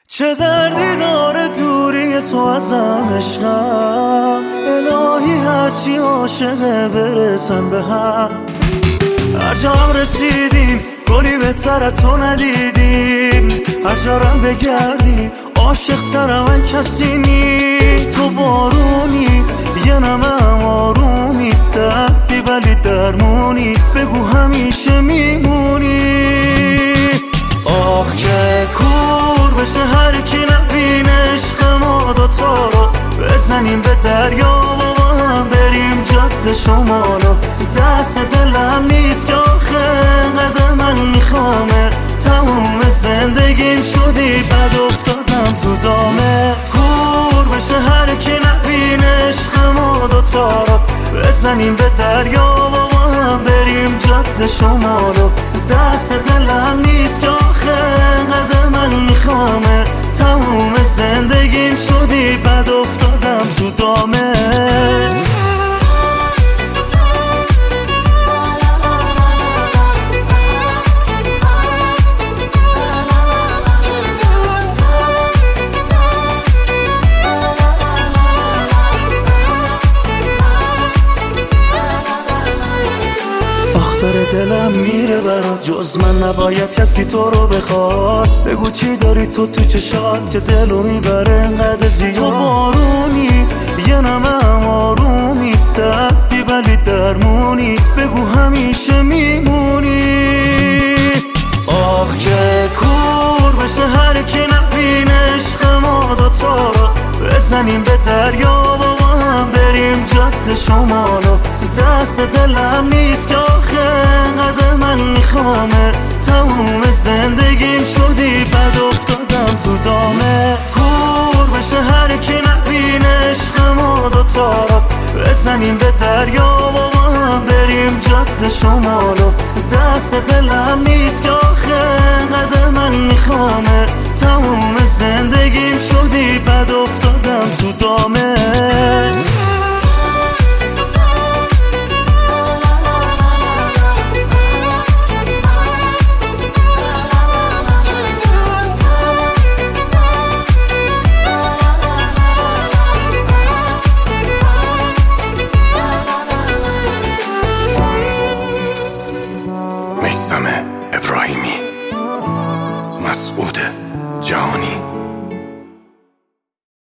چه دردی داره دوری تو ازم عشقم، الهی هرچی عاشقه برسن به هم. هر جا هم رسیدیم گلی بهتر تو ندیدیم، هر جارم بگردیم عاشق تر من کسی نی. تو بارونی یه نمم آرومی، دردی ولی درمونی، بگو همیشه میمونی. آخ که کور بشه هر کی نبینه عشق ما دوتا رو، بزنیم به دریا و با هم بریم جاده شمالو. دست دلم نیست که آخه انقدر من میخوامت، تموم زندگیم شدی بد افتادم تو دامت. کور بشه هر کی نبینه عشق ما دوتا رو، بزنیم به دریا و با هم بریم جاده شمالو. دست دلم نیست که آخه انقدر من میخوامت، تموم زندگیم شدی بد افتادم تو دامت. داره دلم میره برات، جز من نباید کسی تو رو بخواد. بگو چی داری تو چشات که دلو میبره انقدر زیاد. تو بارونی یه نمم آرومی، دردی ولی درمونی، بگو همیشه میمونی. آخ که کور بشه هر کی نبینه عشق ما دوتا رو، بزنیم به دریا و با هم بریم جاده شمالو. دست دلم نیست که آخه انقدر من میخوامت، تموم زندگیم شدی بد افتادم تو دامت. کور بشه هر کی نبینه عشق ما دوتا رو، بزنیم به دریا و با هم بریم جاده شمالو. دست دلم نیست که آخه انقدر من میخوامت، تموم زندگیم شدی بد افتادم تو دامت.